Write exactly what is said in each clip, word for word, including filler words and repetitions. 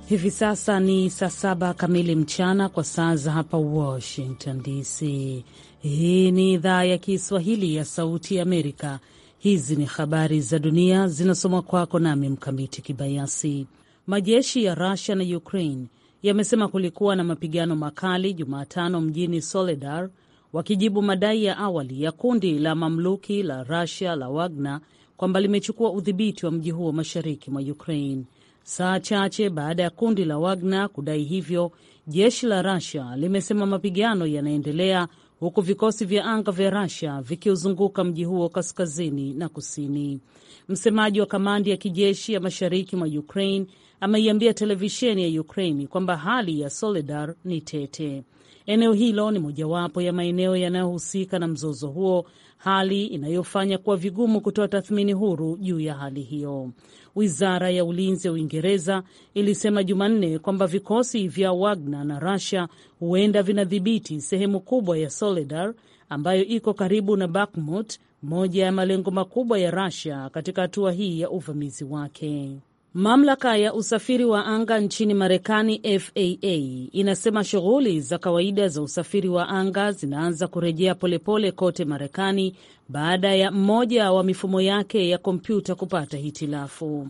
Hivi sasa ni saa saba kamili mchana kwa saa za hapa Washington D C. Hii ni idhaa ya Kiswahili ya Sauti ya Amerika. Hizi ni habari za dunia zinasomwa kwako nami Mkamiti Kibayasi. Majeshi ya Russia na Ukraine yamesema kulikuwa na mapigano makali Jumatano mjini Soledar, wakijibu madai ya awali ya kundi la mamluki la Russia la Wagner kwamba limechukua udhibiti wa mji huo mashariki mwa Ukraine. Saa chache baada ya kundi la Wagner kudai hivyo, jeshi la Russia limesema mapigano yanaendelea huku vikosi vya anga vya Russia vikiuzunguka mji huo kaskazini na kusini. Msemaji wa kamandi ya kijeshi ya mashariki mwa Ukraine ameiambia televisheni ya Ukraine kwamba hali ya Soledar ni tete. Eneo hilo ni mojawapo ya maeneo yanayohusika na mzozo huo, hali inayofanya kuwa vigumu kutoa tathmini huru juu ya hali hiyo. Wizara ya ulinzi ya Uingereza ilisema Jumanne kwamba vikosi vya Wagner na Russia huenda vinadhibiti sehemu kubwa ya Soledar ambayo iko karibu na Bakhmut, moja ya malengo makubwa ya Russia katika hatua hii ya uvamizi wake. Mamlaka ya usafiri wa anga nchini Marekani F A A inasema shughuli za kawaida za usafiri wa anga zinaanza kurejea polepole kote Marekani baada ya mmoja wa mifumo yake ya kompyuta kupata hitilafu.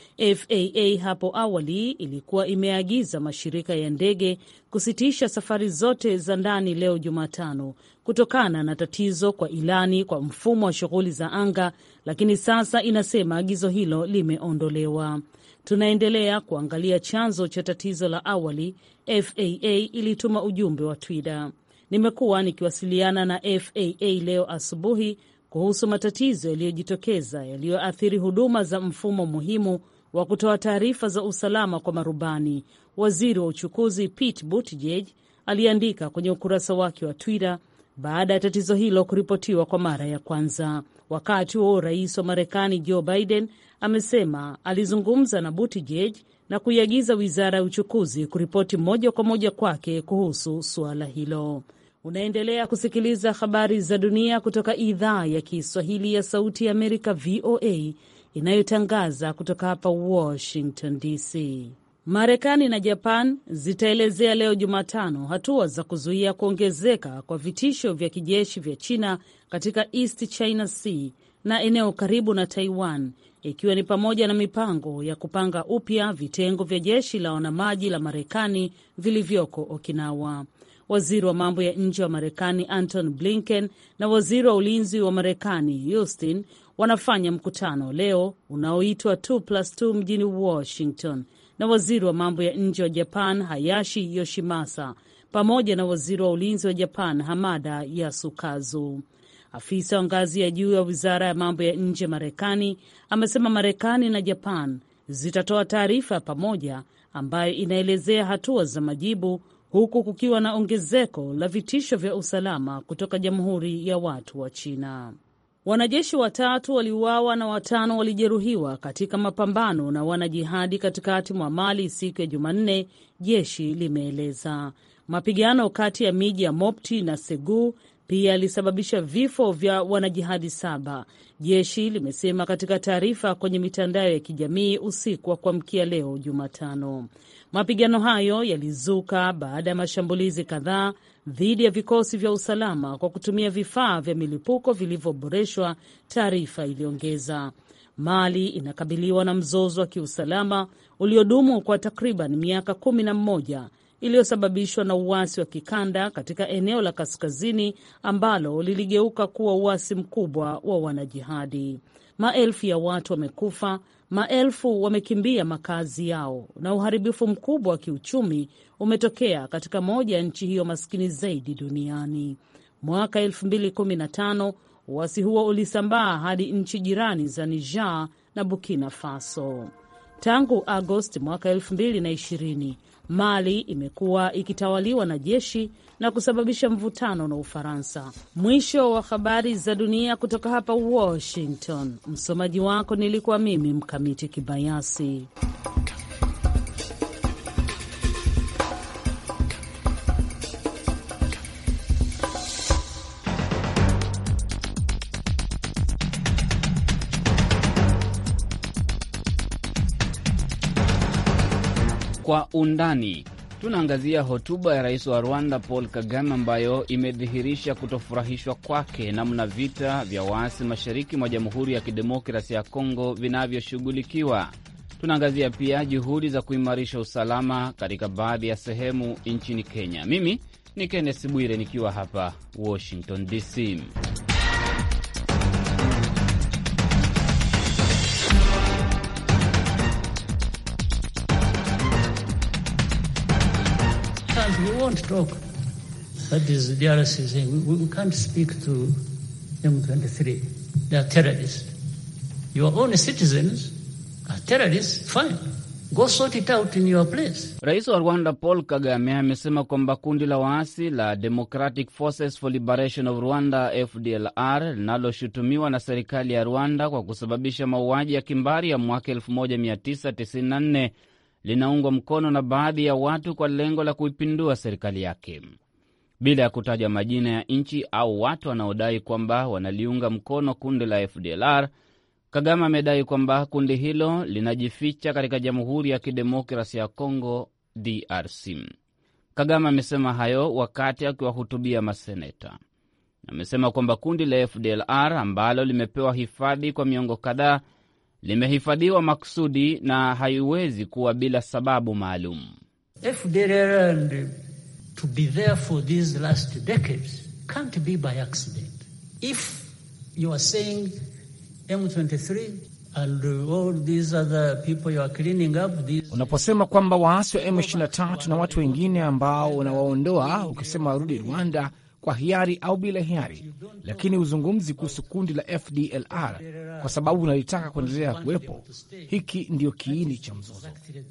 F A A hapo awali ilikuwa imeagiza mashirika ya ndege kusitisha safari zote za ndani leo Jumatano kutokana na tatizo kwa ilani kwa mfumo wa shughuli za anga, lakini sasa inasema agizo hilo limeondolewa. Tunaendelea kuangalia chanzo cha tatizo la awali, F A A ilituma ujumbe wa Twitter. Nimekuwa nikiwasiliana na F A A leo asubuhi kuhusu matatizo yaliyojitokeza yaliyoathiri huduma za mfumo muhimu wa kutoa taarifa za usalama kwa marubani, waziri wa uchukuzi Pete Buttigieg aliandika kwenye ukurasa wake wa Twitter baada ya tatizo hilo kuripotiwa kwa mara ya kwanza. Wakati huo rais wa Marekani Joe Biden amesema alizungumza na Buttigieg na kuiagiza wizara ya uchukuzi kuripoti moja kwa moja kwake kuhusu suala hilo. Unaendelea kusikiliza habari za dunia kutoka idhaa ya Kiswahili ya Sauti ya Amerika V O A inayotangaza kutoka hapa Washington D C. Marekani na Japan zitaelezea leo Jumatano hatua za kuzuia kuongezeka kwa vitisho vya kijeshi vya China katika East China Sea na eneo karibu na Taiwan, ikiwa ni pamoja na mipango ya kupanga upya vitengo vya jeshi la wanamaji la Marekani vilivyoko Okinawa. Waziri wa mambo ya nje wa Marekani Anton Blinken na waziri wa ulinzi wa Marekani Austin wanafanya mkutano leo unaoitwa two plus two mjini Washington na waziri wa mambo ya nje wa Japan Hayashi Yoshimasa pamoja na waziri wa ulinzi wa Japan Hamada Yasukazu. Afisa wa ngazi ya juu ya wizara ya mambo ya nje Marekani amesema Marekani na Japan zitatoa taarifa pamoja ambayo inaelezea hatua za majibu, huku kukiwa na ongezeko la vitisho vya usalama kutoka Jamhuri ya Watu wa China. Wanajeshi watatu waliuawa na watano walijeruhiwa katika mapambano na wanajihadi katikati mwa Mali siku ya Jumanne, jeshi limeeleza. Mapigano kati ya miji ya Mopti na Segu pia yalisababisha vifo vya wanajihadi saba, jeshi limesema katika taarifa kwenye mitandao ya kijamii usiku wa kuamkia leo Jumatano. Mapigano hayo yalizuka baada ya mashambulizi kadhaa dhidi ya vikosi vya usalama kwa kutumia vifaa vya milipuko vilivyoboreshwa, taarifa iliongeza. Mali inakabiliwa na mzozo wa kiusalama uliodumu kwa takriban miaka kumi na mmoja iliyosababishwa na uasi wa kikanda katika eneo la kaskazini ambalo liligeuka kuwa uasi mkubwa wa wanajihadi. Maelfu ya watu wamekufa, maelfu wamekimbia makazi yao na uharibifu mkubwa wa kiuchumi umetokea katika moja ya nchi hiyo maskini zaidi duniani. Mwaka elfu mbili kumi na tano uasi huo ulisambaa hadi nchi jirani za Niger na Burkina Faso. Tangu Agosti mwaka elfu mbili na ishirini, Mali imekuwa ikitawaliwa na jeshi na kusababisha mvutano na Ufaransa. Mwisho wa habari za dunia kutoka hapa Washington. Msomaji wako nilikuwa mimi Mkamiti Kibayasi. Kwa undani tunaangazia hotuba ya rais wa Rwanda Paul Kagame ambayo imedhihirisha kutofurahishwa kwake namna vita vya waasi mashariki mwa Jamhuri ya Kidemokrasia ya Kongo vinavyoshughulikiwa. Tunaangazia pia juhudi za kuimarisha usalama katika baadhi ya sehemu nchini Kenya. Mimi ni Kenneth Bwire nikiwa hapa Washington D C. We won't talk. That is the D R C saying we, we can't speak to M twenty-three. They are terrorists. Your own citizens are terrorists. Fine. Go sort it out in your place. Rais wa Rwanda Paul Kagame amesema kwamba kundi la waasi la Democratic Forces for Liberation of Rwanda F D L R linaloshutumiwa na serikali ya Rwanda kwa kusababisha mauaji ya kimbari ya mwaka elfu moja mia tisa tisini na nne linaungwa mkono na baadhi ya watu kwa lengo la kuipindua serikali yake. Bila ya kutaja majina ya nchi au watu wanaodai kwamba wanaliunga mkono kundi la F D L R, Kagame amedai kwamba kundi hilo linajificha katika Jamhuri ya Kidemokrasia ya Kongo D R C. Kagame amesema hayo wakati akiwahutubia maseneta. Amesema kwamba kundi la F D L R ambalo limepewa hifadhi kwa miongo kadhaa limehifadhiwa makusudi na haiwezi kuwa bila sababu maalum. F D L R and to be there for these last decades can't be by accident. If you are saying M twenty-three and all these other people you are cleaning up these... Unaposema kwamba waasi wa M ishirini na tatu na watu wengine ambao unawaondoa, ukisema warudi Rwanda kwa hiari au bila hiari, lakini uzungumzi kuhusu kundi la F D L R kwa sababu unalitaka kuendelea kuwepo, hiki ndio kiini cha mzozo.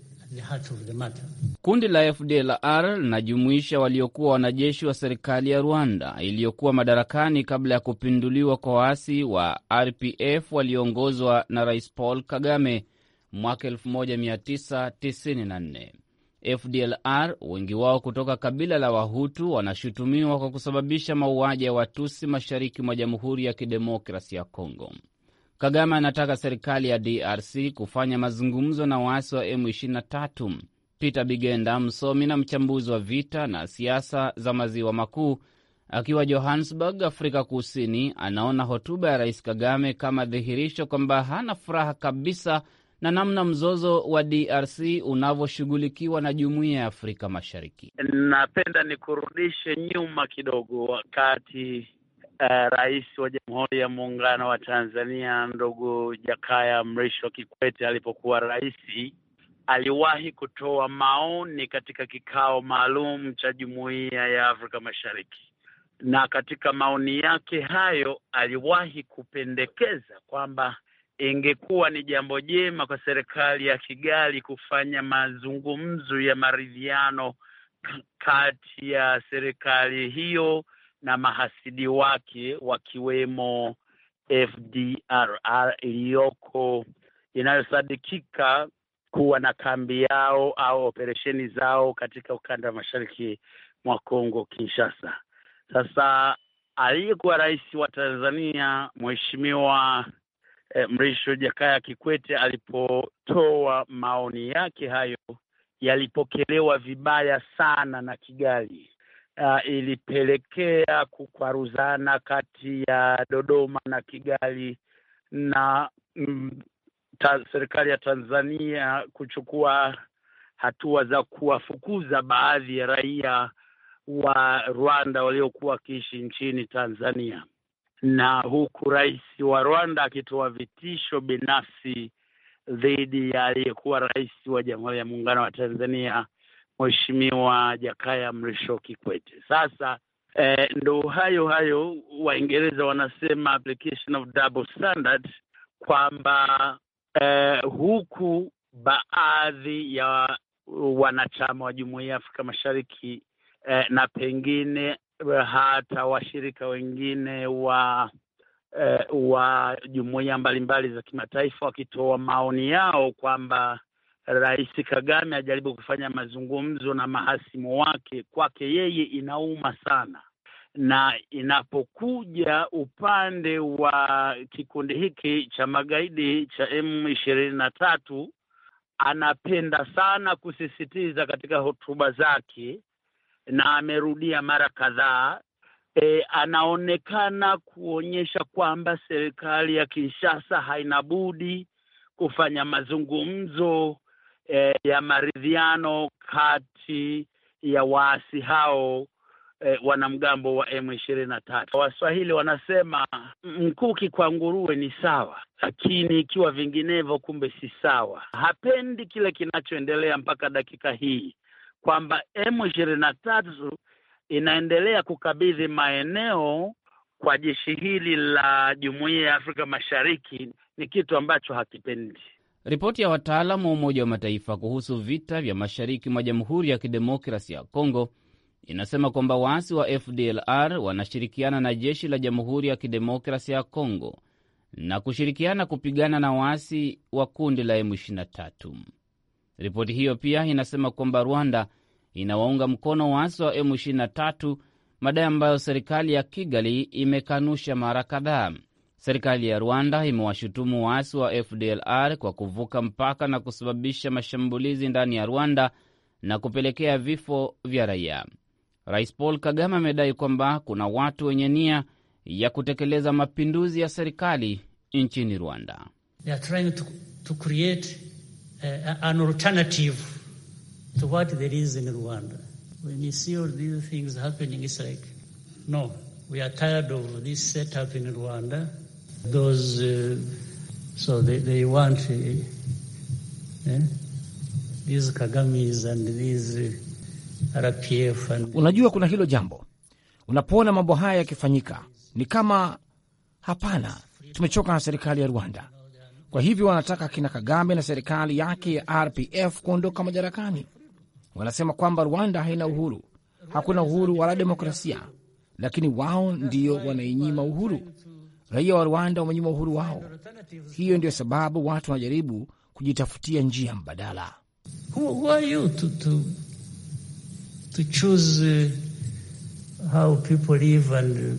Kundi la F D L R linajumuisha waliokuwa wanajeshi wa serikali ya Rwanda iliyokuwa madarakani kabla ya kupinduliwa kwa waasi wa R P F walioongozwa na Rais Paul Kagame mwaka elfu moja mia tisa tisini na nne. F D L R, wengi wao kutoka kabila la Wahutu, wanashutumiwa kwa kusababisha mauaji ya Watusi mashariki mwa Jamhuri ya Kidemokrasia ya Kongo. Kagame anataka serikali ya D R C kufanya mazungumzo na waasi wa M ishirini na tatu. Peter Bigenda, msomi na mchambuzi wa vita na siasa za maziwa makuu, akiwa Johannesburg, Afrika Kusini, anaona hotuba ya Rais Kagame kama dhihirisho kwamba hana furaha kabisa na namna mzozo wa D R C unavyoshughulikiwa na Jumuiya ya Afrika Mashariki. Napenda nikurudishe nyuma kidogo wakati uh, Rais wa Jamhuri ya Muungano wa Tanzania ndugu Jakaya Mrisho Kikwete alipokuwa rais, aliwahi kutoa maoni katika kikao maalum cha Jumuiya ya Afrika Mashariki. Na katika maoni yake hayo aliwahi kupendekeza kwamba ingekuwa ni jambo jema kwa serikali ya Kigali kufanya mazungumzo ya maridhiano kati ya serikali hiyo na mahasidi wake wakiwemo F D L R iliyoko inayosadikika kuwa na kambi yao au operesheni zao katika ukanda wa mashariki mwa Kongo Kinshasa. Sasa aliyekuwa rais wa Tanzania Mheshimiwa E, Mrisho Jakaya Kikwete alipotoa maoni yake hayo, yalipokelewa vibaya sana na Kigali. Uh, ilipelekea kukwaruzana kati ya Dodoma na Kigali na mm, ta, serikali ya Tanzania kuchukua hatua za kuwafukuza baadhi ya raia wa Rwanda waliokuwa wakiishi nchini Tanzania. Na huku rais wa Rwanda akitoa vitisho binafsi dhidi ya aliyekuwa rais wa Jamhuri ya Muungano wa Tanzania Mheshimiwa Jakaya Mrisho Kikwete. Sasa eh, ndo hayo hayo Waingereza wanasema application of double standard, kwamba eh, huku baadhi ya wanachama wa Jumuiya ya Afrika Mashariki eh, na pengine hata washirika wengine wa eh, wa jumuiya mbalimbali za kimataifa wakitoa maoni yao kwamba Rais Kagame ajaribu kufanya mazungumzo na mahasimu wake, kwake yeye inauma sana. Na inapokuja upande wa kikundi hiki cha magaidi cha M ishirini na tatu, anapenda sana kusisitiza katika hotuba zake, na amerudia mara kadhaa, e, anaonekana kuonyesha kwamba serikali ya Kinshasa haina budi kufanya mazungumzo e, ya maridhiano kati ya waasi hao e, wanamgambo wa M ishirini na tatu. Waswahili wanasema mkuki kwa nguruwe ni sawa, lakini ikiwa vinginevyo kumbe si sawa. Hapendi kile kinachoendelea mpaka dakika hii, kwamba M ishirini na tatu inaendelea kukabidhi maeneo kwa jeshi hili la Jumuiya ya Afrika Mashariki. Ni kitu ambacho hakipendi. Ripoti ya wataalamu wa Umoja wa Mataifa kuhusu vita vya mashariki mwa Jamhuri ya Kidemokrasia ya Kongo inasema kwamba waasi wa F D L R wanashirikiana na jeshi la Jamhuri ya Kidemokrasia ya Kongo na kushirikiana kupigana na waasi wa kundi la M ishirini na tatu. Ripoti hiyo pia inasema kwamba Rwanda inawaunga mkono waasi wa M ishirini na tatu, madai ambayo serikali ya Kigali imekanusha mara kadhaa. Serikali ya Rwanda imewashutumu waasi wa F D L R kwa kuvuka mpaka na kusababisha mashambulizi ndani ya Rwanda na kupelekea vifo vya raia. Rais Paul Kagame amedai kwamba kuna watu wenye nia ya kutekeleza mapinduzi ya serikali nchini Rwanda. They are trying to, to create uh, an alternative to what there is in Rwanda. When you see all these things happening, it's like, no, we are tired of this setup in Rwanda. Those, uh, so they, they want uh, eh, these Kagamis and these uh, R P F and... Unajua kuna hilo jambo. Unapoona mambo haya yakifanyika, ni kama hapana, tumechoka na serikali ya Rwanda. Kwa hivyo wanataka kina Kagame na serikali yake ya R P F kuondoka madarakani. Wanasema kwamba Rwanda haina uhuru, hakuna uhuru wala demokrasia, lakini wao ndio wanainyima uhuru. Raia wa Rwanda wamenyima uhuru wao. Hiyo ndio sababu watu wanajaribu kujitafutia njia mbadala. Who, who are you to, to, to choose uh, how people live and uh,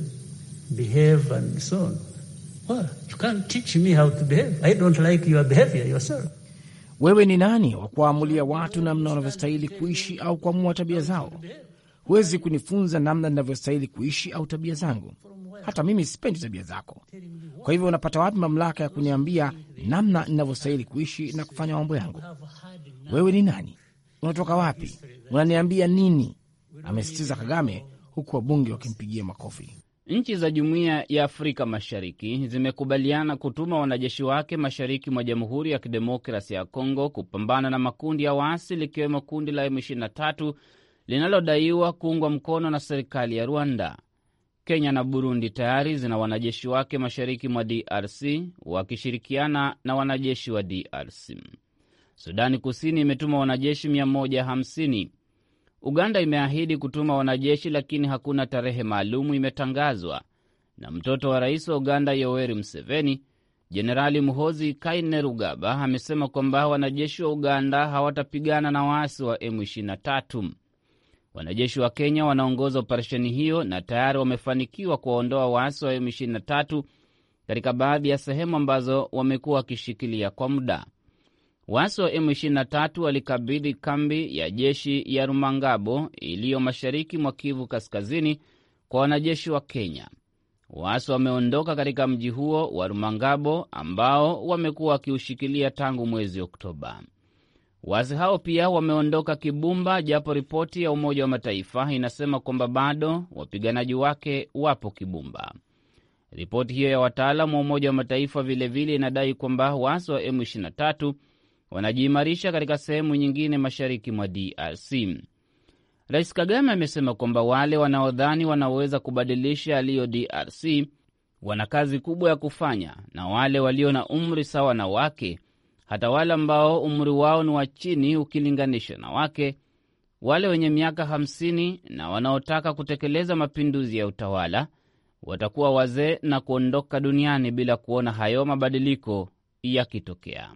behave and so on? Well, you can't teach me how to behave. I don't like your behavior yourself. Wewe ni nani wa kuamulia watu namna wanavyostahili kuishi au kuamua tabia zao? Huwezi kunifunza namna ninavyostahili kuishi au tabia zangu. Hata mimi sipendi tabia zako. Kwa hivyo unapata wapi mamlaka ya kuniambia namna ninavyostahili kuishi na kufanya mambo yangu? Wewe ni nani? Unatoka wapi? Unaniambia nini? Amesitiza Kagame, huku wabunge wakimpigia makofi. Nchi za Jumuiya ya Afrika Mashariki zimekubaliana kutuma wanajeshi wake mashariki mwa Jamhuri ya Kidemokrasia ya Kongo kupambana na makundi ya waasi, likiwemo kundi la M ishirini na tatu linalodaiwa kuungwa mkono na serikali ya Rwanda. Kenya na Burundi tayari zina wanajeshi wake mashariki mwa D R C wakishirikiana na wanajeshi wa D R C. Sudani Kusini imetuma wanajeshi mia moja hamsini. Uganda imeahidi kutuma wanajeshi, lakini hakuna tarehe maalumu imetangazwa. Na mtoto wa rais wa Uganda Yoweri Museveni, Jenerali Muhoozi Kainerugaba, amesema kwamba wanajeshi wa Uganda hawatapigana na waasi wa M ishirini na tatu. Wanajeshi wa Kenya wanaongoza operesheni hiyo na tayari wamefanikiwa kuwaondoa waasi wa M ishirini na tatu katika baadhi ya sehemu ambazo wamekuwa wakishikilia kwa muda. Waasi wa M ishirini na tatu walikabidhi kambi ya jeshi ya Rumangabo iliyo mashariki mwa Kivu Kaskazini kwa wanajeshi wa Kenya. Waasi wameondoka katika mji huo wa Rumangabo ambao wamekuwa wakiushikilia tangu mwezi Oktoba. Waasi hao pia wameondoka Kibumba, japo ripoti ya Umoja wa Mataifa inasema kwamba bado wapiganaji wake wapo Kibumba. Ripoti hiyo ya wataalamu wa Umoja wa Mataifa vilevile inadai kwamba waasi wa M ishirini na tatu wanajiimarisha katika sehemu nyingine mashariki mwa D R C. Rais Kagame amesema kwamba wale wanaodhani wanaweza kubadilisha aliyo D R C wana kazi kubwa ya kufanya, na wale walio na umri sawa na wake, hata wale ambao umri wao ni wa chini ukilinganisha na wake, wale wenye miaka hamsini na wanaotaka kutekeleza mapinduzi ya utawala, watakuwa wazee na kuondoka duniani bila kuona hayo mabadiliko yakitokea.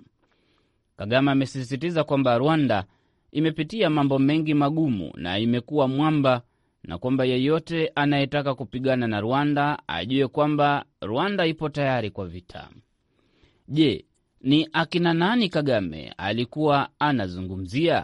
Kagame amesisitiza kwamba Rwanda imepitia mambo mengi magumu na imekuwa mwamba, na kwamba yeyote anayetaka kupigana na Rwanda ajue kwamba Rwanda ipo tayari kwa vita. Je, Ni akina nani Kagame alikuwa anazungumzia?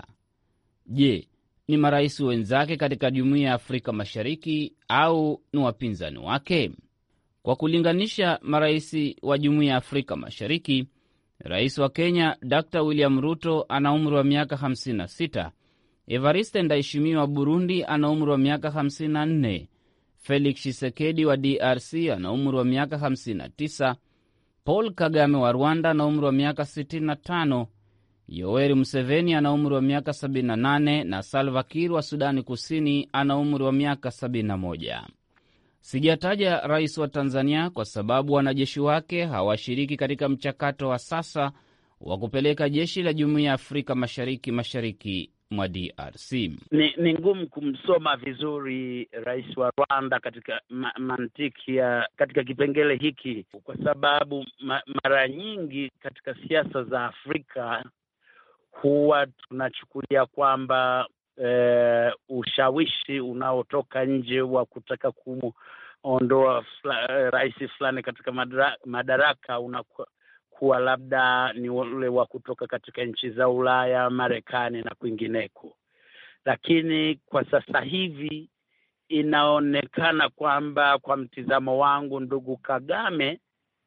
Je, ni marais wenzake katika Jumuiya ya Afrika Mashariki au ni wapinzani wake? Kwa kulinganisha marais wa Jumuiya ya Afrika Mashariki, rais wa Kenya Doctor William Ruto ana umri wa miaka hamsini na sita, Evariste Ndayishimiye wa Burundi ana umri wa miaka hamsini na nne, Felix Tshisekedi wa D R C ana umri wa miaka hamsini na tisa, Paul Kagame wa Rwanda ana umri wa miaka sitini na tano, Yoweri Museveni ana umri wa miaka sabini na nane na Salva Kiir wa Sudani Kusini ana umri wa miaka sabini na moja. Sijataja rais wa Tanzania kwa sababu wanajeshi wake hawashiriki katika mchakato wa sasa wa kupeleka jeshi la Jumuiya ya Afrika Mashariki mashariki mwa D R C. Ni, ni ngumu kumsoma vizuri rais wa Rwanda katika ma, mantiki ya katika kipengele hiki kwa sababu ma, mara nyingi katika siasa za Afrika huwa tunachukulia kwamba e, ushawishi unaotoka nje wa kutaka kumuondoa fla, rais fulani katika madara, madaraka unakuwa kuwa labda ni ule wa kutoka katika nchi za Ulaya, Marekani na kwingineko. Lakini kwa sasa hivi inaonekana kwamba kwa mtizamo wangu ndugu Kagame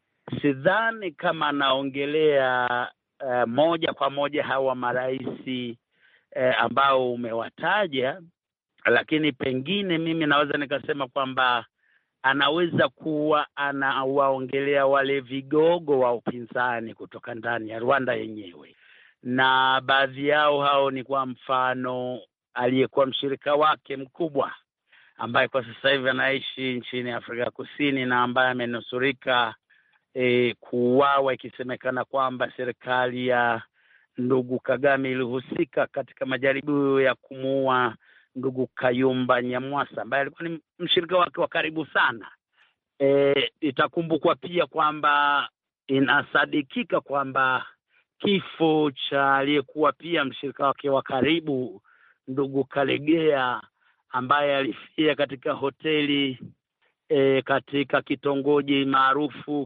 sidhani kama anaongelea uh, moja kwa moja hawa maraisi uh, ambao umewataja, lakini pengine mimi naweza nikasema kwamba anaweza kuwa anawaongelea wale vigogo wa upinzani kutoka ndani ya Rwanda yenyewe. Na baadhi yao hao ni kwa mfano aliyekuwa mshirika wake mkubwa ambaye kwa sasa hivi anaishi nchini Afrika Kusini na ambaye amenusurika e, kuuawa ikisemekana kwamba serikali ya ndugu Kagame ilihusika katika majaribu ya kumuua ndugu Kayumba Nyamwasa ambaye alikuwa ni mshirika wake wa karibu sana. E, itakumbukwa pia kwamba inasadikika kwamba kifo cha aliyekuwa pia mshirika wake wa karibu ndugu Kalegea ambaye alifia katika hoteli e, katika kitongoji maarufu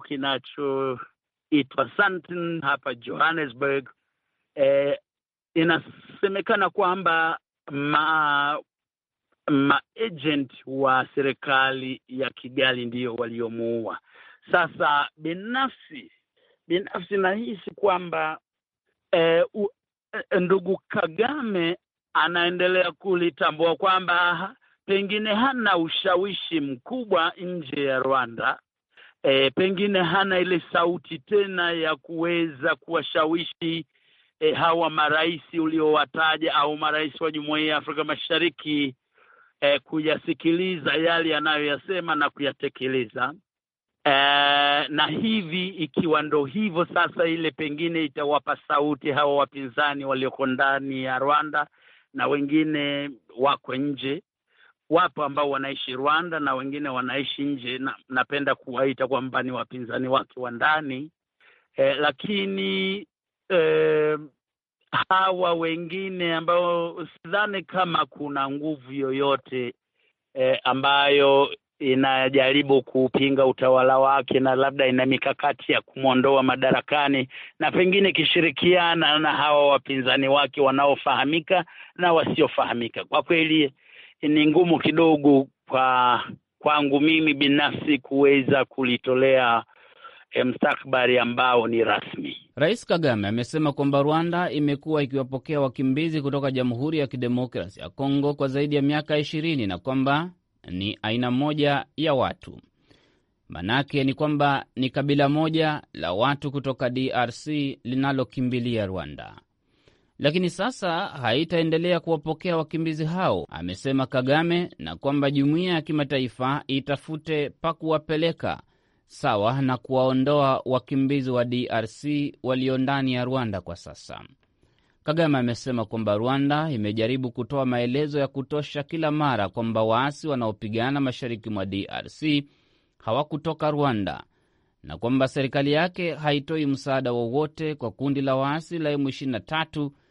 kinachoitwa Sandton hapa Johannesburg. E, inasemekana kwamba ma maagent wa serikali ya Kigali ndio waliomuua. Sasa binafsi binafsi nahisi kwamba eh, u, eh, ndugu Kagame anaendelea kulitambua kwamba pengine hana ushawishi mkubwa nje ya Rwanda. Eh, pengine hana ile sauti tena ya kuweza kuwashawishi E, hawa maraisi uliowataja au marais wa Jumuiya ya Afrika Mashariki e, kuyasikiliza yale yanayoyasema na kuyatekeleza. E, na hivi ikiwa ndo hivyo sasa, ile pengine itawapa sauti hawa wapinzani walioko ndani ya Rwanda na wengine wako nje. Wapo ambao wanaishi Rwanda na wengine wanaishi nje, na napenda kuwaita kwamba ni wapinzani wake wa ndani. E, lakini Eh, hawa wengine ambao sidhani kama kuna nguvu yoyote eh, ambayo inajaribu kupinga utawala wake na labda ina mikakati ya kumwondoa madarakani na pengine kishirikiana na hawa wapinzani wake wanaofahamika na wasiofahamika. Kwa kweli ni ngumu kidogo kwa kwangu mimi binafsi kuweza kulitolea mstakbari ambao ni rasmi. Rais Kagame amesema kwamba Rwanda imekuwa ikiwapokea wakimbizi kutoka Jamhuri ya Kidemokrasia ya Kongo kwa zaidi ya miaka ishirini na kwamba ni aina moja ya watu. Manake ni kwamba ni kabila moja la watu kutoka D R C linalokimbilia Rwanda. Lakini sasa haitaendelea kuwapokea wakimbizi hao, amesema Kagame, na kwamba jumuiya ya kimataifa itafute pa kuwapeleka sawa na kuwaondoa wakimbizi wa D R C walio ndani ya Rwanda kwa sasa. Kagame amesema kwamba Rwanda imejaribu kutoa maelezo ya kutosha kila mara kwamba waasi wanaopigana mashariki mwa D R C hawakutoka Rwanda na kwamba serikali yake haitoi msaada wowote kwa kundi la waasi la M ishirini na tatu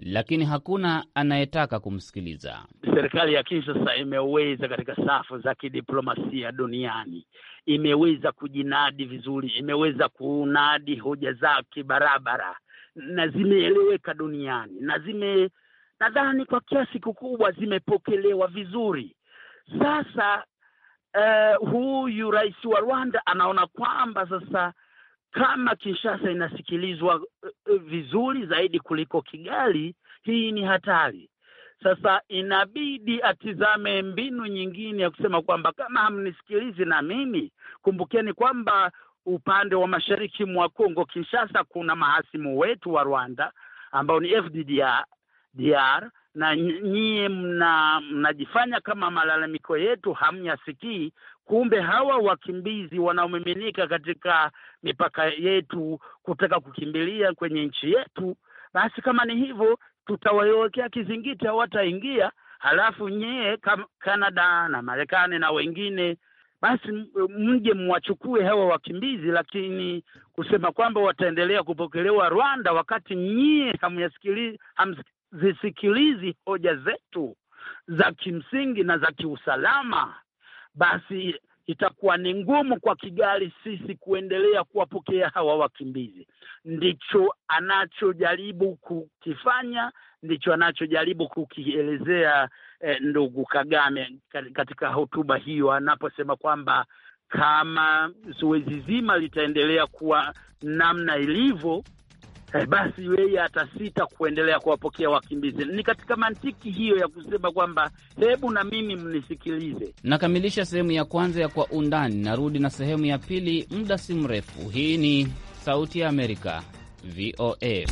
lakini hakuna anayetaka kumsikiliza. Serikali ya Kinshasa imeweza katika safu za kidiplomasia duniani, imeweza kujinadi vizuri, imeweza kunadi hoja zake barabara na zimeeleweka duniani, na zime nadhani kwa kiasi kikubwa zimepokelewa vizuri. Sasa uh, huyu rais wa Rwanda anaona kwamba sasa kama Kinshasa inasikilizwa uh, vizuri zaidi kuliko Kigali, hii ni hatari. Sasa inabidi atizame mbinu nyingine ya kusema kwamba kama hamnisikilizi na mimi, kumbukeni kwamba upande wa mashariki mwa Kongo Kinshasa kuna mahasimu wetu wa Rwanda ambao ni F D D R, na nyie mna mnajifanya kama malalamiko yetu hamyasikii. Kumbe hawa wakimbizi wanaomiminika katika mipaka yetu kutaka kukimbilia kwenye nchi yetu, basi kama ni hivyo tutawawekea kizingiti, hawataingia. Halafu nyie Canada na Marekani na wengine, basi mje mwachukue hawa wakimbizi, lakini kusema kwamba wataendelea kupokelewa Rwanda wakati nyie hamyasikilizi hamzisikilizi hoja zetu za kimsingi na za kiusalama, basi itakuwa ni ngumu kwa Kigali sisi kuendelea kuwapokea hawa wakimbizi. Ndicho anachojaribu kukifanya, ndicho anachojaribu kukielezea eh, ndugu Kagame katika hotuba hiyo, anaposema kwamba kama zoezi zima litaendelea kuwa namna ilivyo, eh, basi yeye atasita kuendelea kuwapokea wakimbizi. Ni katika mantiki hiyo ya kusema kwamba hebu na mimi mnisikilize. Nakamilisha sehemu ya kwanza ya Kwa Undani, narudi na sehemu ya pili muda si mrefu. Hii ni Sauti ya Amerika, V O A.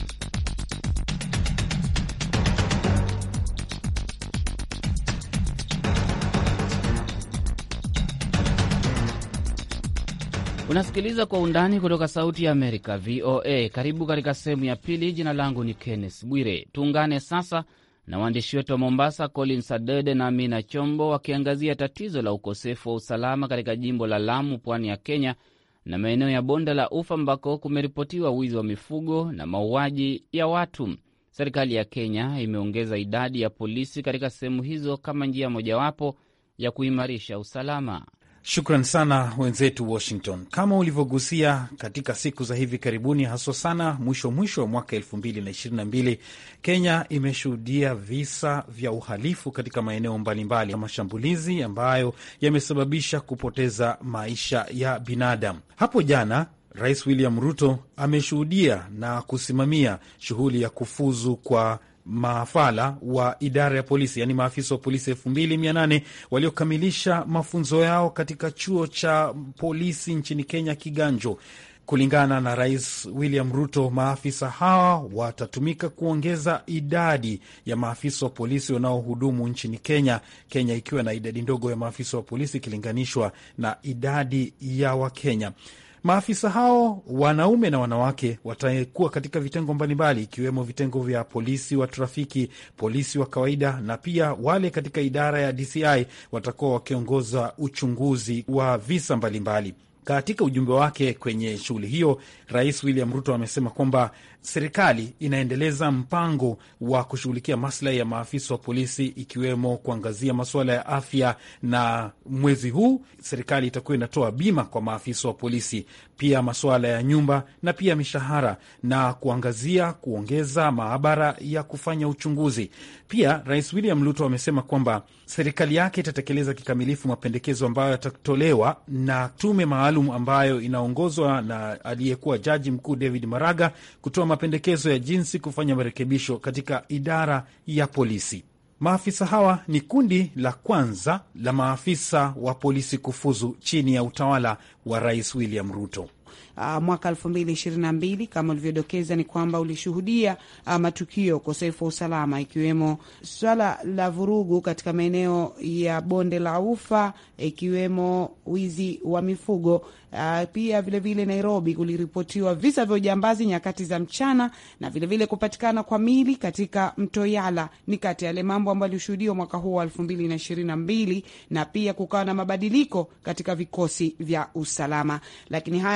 Unasikiliza Kwa Undani kutoka Sauti ya Amerika, V O A. Karibu katika sehemu ya pili. Jina langu ni Kenneth Bwire. Tuungane sasa na waandishi wetu wa Mombasa, Collins Adede na Amina Chombo, wakiangazia tatizo la ukosefu wa usalama katika jimbo la Lamu, pwani ya Kenya, na maeneo ya bonde la Ufa ambako kumeripotiwa wizi wa mifugo na mauaji ya watu. Serikali ya Kenya imeongeza idadi ya polisi katika sehemu hizo kama njia mojawapo ya kuimarisha usalama. Shukran sana wenzetu Washington. Kama ulivyogusia, katika siku za hivi karibuni, haswa sana mwisho mwisho wa mwaka elfu mbili na ishirini na mbili, Kenya imeshuhudia visa vya uhalifu katika maeneo mbalimbali ya mashambulizi ambayo yamesababisha kupoteza maisha ya binadamu. Hapo jana Rais William Ruto ameshuhudia na kusimamia shughuli ya kufuzu kwa maafala wa idara ya polisi, yani maafisa wa polisi elfu mbili mia nane waliokamilisha mafunzo yao katika chuo cha polisi nchini Kenya, Kiganjo. Kulingana na Rais William Ruto, maafisa hawa watatumika kuongeza idadi ya maafisa wa polisi wanaohudumu nchini Kenya, Kenya ikiwa na idadi ndogo ya maafisa wa polisi ikilinganishwa na idadi ya Wakenya. Maafisa hao wanaume na wanawake watakuwa katika vitengo mbalimbali, ikiwemo vitengo vya polisi wa trafiki, polisi wa kawaida, na pia wale katika idara ya D C I watakuwa wakiongoza uchunguzi wa visa mbalimbali. Katika ujumbe wake kwenye shughuli hiyo, Rais William Ruto amesema kwamba serikali inaendeleza mpango wa kushughulikia maslahi ya maafisa wa polisi, ikiwemo kuangazia masuala ya afya, na mwezi huu serikali itakuwa inatoa bima kwa maafisa wa polisi, pia masuala ya nyumba na pia mishahara, na kuangazia kuongeza maabara ya kufanya uchunguzi. Pia Rais William Ruto amesema kwamba serikali yake itatekeleza kikamilifu mapendekezo ambayo yatatolewa na tume maalum ambayo inaongozwa na aliyekuwa jaji mkuu David Maraga, kutoa mapendekezo ya jinsi kufanya marekebisho katika idara ya polisi. Maafisa hawa ni kundi la kwanza la maafisa wa polisi kufuzu chini ya utawala wa Rais William Ruto. Uh, mwaka elfu mbili ishirini na mbili kama ulivyodokeza ni kwamba ulishuhudia uh, matukio ukosefu wa usalama, ikiwemo swala la vurugu katika maeneo ya bonde la Ufa, ikiwemo wizi wa mifugo. Uh, pia vile vile Nairobi kuliripotiwa visa vya ujambazi nyakati za mchana, na vile vile kupatikana kwa mili katika mto Yala. Ni kati ya yale mambo ambayo yalishuhudiwa mwaka huu wa elfu mbili ishirini na mbili, na pia kukawa na mabadiliko katika vikosi vya usalama. Lakini haya kijiri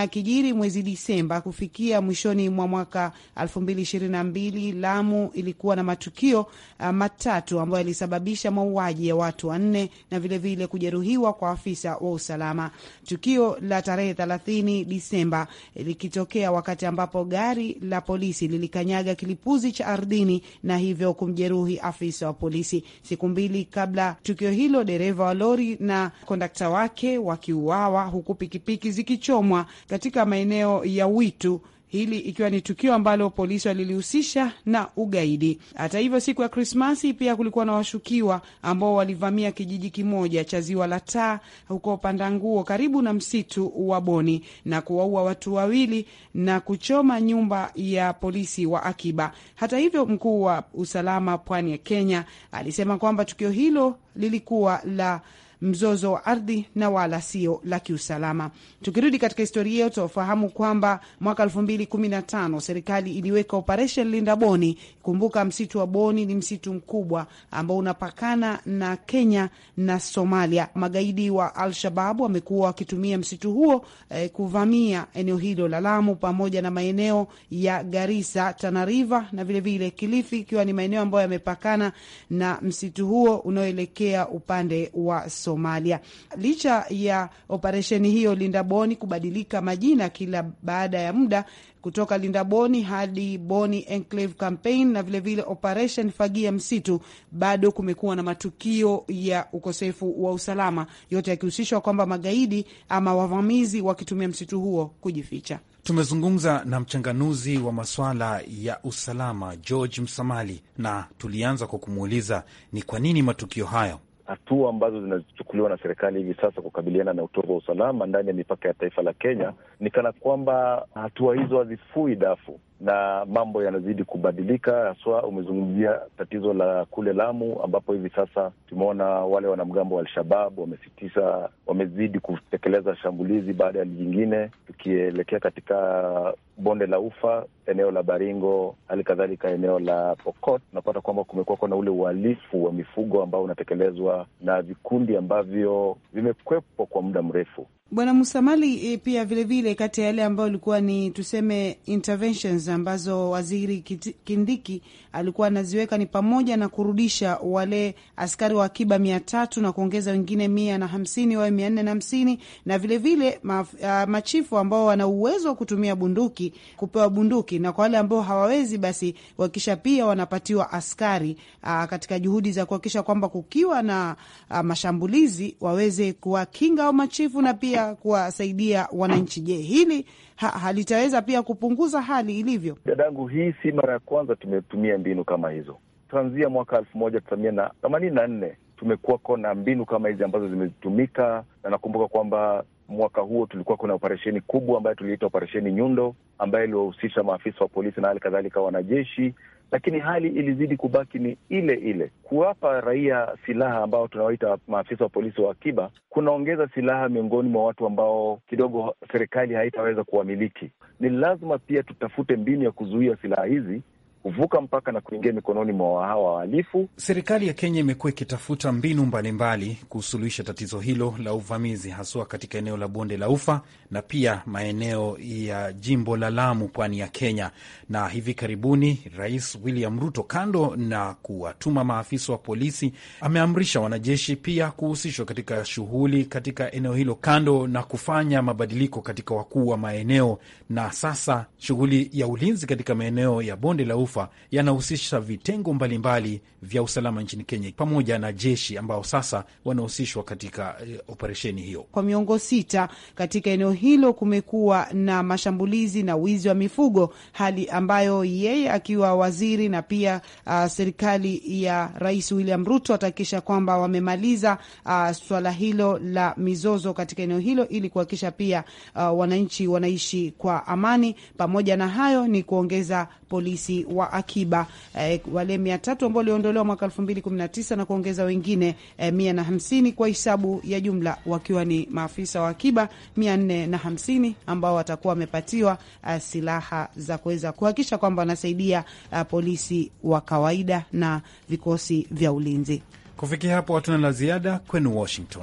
waziri mwezi Disemba. Kufikia mwishoni mwa mwaka elfu mbili ishirini na mbili, Lamu ilikuwa na matukio uh, matatu ambayo yalisababisha mauaji ya watu wanne na vile vile kujeruhiwa kwa afisa wa usalama. Tukio la tarehe thelathini Disemba likitokea wakati ambapo gari la polisi lilikanyaga kilipuzi cha ardhini na hivyo kumjeruhi afisa wa polisi. Siku mbili kabla tukio hilo, dereva wa lori na kondakta wake wakiuawa, huku pikipiki zikichomwa katika maeneo ya Witu, hili ikiwa ni tukio ambalo polisi walilihusisha na ugaidi. Hata hivyo, siku ya Krismasi pia kulikuwa na washukiwa ambao walivamia kijiji kimoja cha Ziwa la Taa huko Pandanguo karibu na msitu wa Boni na kuwaua watu wawili na kuchoma nyumba ya polisi wa akiba. Hata hivyo, mkuu wa usalama pwani ya Kenya alisema kwamba tukio hilo lilikuwa la mzozo wa ardhi na wala sio la kiusalama. Tukirudi katika historia yetu, tufahamu kwamba mwaka elfu mbili kumi na tano serikali iliweka operation Linda Boni. Kumbuka msitu wa Boni ni msitu mkubwa ambao unapakana na Kenya na Somalia. Magaidi wa Al-Shabaab wamekuwa wakitumia msitu huo eh, kuvamia eneo hilo la Lamu pamoja na maeneo ya Garissa, Tana River na vile vile Kilifi, ikiwa ni maeneo ambayo yamepakana na msitu huo unaoelekea upande wa Somalia. Licha ya operesheni hiyo Linda Boni kubadilika majina kila baada ya muda kutoka Linda Boni hadi Boni Enclave Campaign na vile vile Operation Fagia Msitu, bado kumekuwa na matukio ya ukosefu wa usalama, yote yakihusishwa kwamba magaidi ama wavamizi wakitumia msitu huo kujificha. Tumezungumza na mchanganuzi wa masuala ya usalama George Msamali, na tulianza kwa kumuuliza ni kwa nini matukio hayo. Hatua ambazo zinachukuliwa na serikali hivi sasa kukabiliana na utovu wa usalama ndani ya mipaka ya taifa la Kenya ni kana kwamba hatua hizo hazifui dafu na mambo yanazidi kubadilika. Haswa umezungumzia tatizo la kule Lamu, ambapo hivi sasa tumeona wale wanamgambo wa Al-Shabaab wamesitisha, wamezidi kutekeleza shambulizi baada ya jingine. Tukielekea katika bonde la Ufa, eneo la Baringo, hali kadhalika eneo la Pokot, tunapata kwamba kumekuwa kuna ule uhalifu wa mifugo ambao unatekelezwa na vikundi ambavyo vimekwepo kwa muda mrefu. Bwana Musamali, pia vile vile kati ya yale ambayo ilikuwa ni tuseme interventions ambazo waziri Kindiki alikuwa anaziweka ni pamoja na kurudisha wale askari wa akiba mia tatu na kuongeza wengine mia na hamsini wawe mia nne na hamsini na vile vile maf, uh, machifu ambao wana uwezo wa kutumia bunduki kupewa bunduki, na kwa wale ambao hawawezi basi wakisha pia wanapatiwa askari uh, katika juhudi za kuhakikisha kwamba kukiwa na uh, mashambulizi waweze kuwakinga au machifu na pia kuwasaidia wananchi. Je, hili ha, halitaweza pia kupunguza hali ilivyo? Dadangu, hii si mara ya kwanza tumetumia mbinu kama hizo. Kuanzia mwaka elfu moja tisa themanini na nne tumekuwa na mbinu kama hizi ambazo zimetumika, na nakumbuka kwamba mwaka huo tulikuwa kuna operesheni kubwa ambayo tuliita operesheni Nyundo, ambayo iliwahusisha maafisa wa polisi na hali kadhalika wanajeshi, lakini hali ilizidi kubaki ni ile ile. Kuwapa raia silaha ambao tunawaita maafisa wa polisi wa akiba kunaongeza silaha miongoni mwa watu ambao kidogo serikali haitaweza kuwamiliki. Ni lazima pia tutafute mbinu ya kuzuia silaha hizi kuvuka mpaka na kuingia mikononi mwa hawa wahalifu. Serikali ya Kenya imekuwa ikitafuta mbinu mbalimbali kusuluhisha tatizo hilo la uvamizi, haswa katika eneo la bonde la Ufa na pia maeneo ya jimbo la Lamu, pwani ya Kenya. Na hivi karibuni Rais William Ruto, kando na kuwatuma maafisa wa polisi, ameamrisha wanajeshi pia kuhusishwa katika shughuli katika eneo hilo, kando na kufanya mabadiliko katika wakuu wa maeneo. Na sasa shughuli ya ulinzi katika maeneo ya bonde la Ufa yanahusisha vitengo mbalimbali vya usalama nchini Kenya pamoja na jeshi ambao sasa wanahusishwa katika uh, operesheni hiyo. Kwa miongo sita katika eneo hilo kumekuwa na mashambulizi na wizi wa mifugo, hali ambayo yeye akiwa waziri na pia uh, serikali ya Rais William Ruto atahakikisha kwamba wamemaliza uh, swala hilo la mizozo katika eneo hilo ili kuhakikisha pia uh, wananchi wanaishi kwa amani. Pamoja na hayo ni kuongeza polisi wa akiba eh, wale mia tatu ambao waliondolewa mwaka elfu mbili kumi na tisa na kuongeza wengine eh, mia na hamsini kwa hisabu ya jumla wakiwa ni maafisa wa akiba mia nne na hamsini ambao watakuwa wamepatiwa uh, silaha za kuweza kuhakikisha kwamba wanasaidia uh, polisi wa kawaida na vikosi vya ulinzi. Kufikia hapo hatuna la ziada kwenu Washington.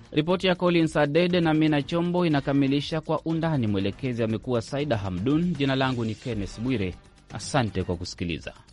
Ripoti ya Collins Adede na Mina Chombo inakamilisha Kwa Undani. Mwelekezi amekuwa Saida Hamdun. Jina langu ni Kenneth Bwire. Asante kwa kusikiliza.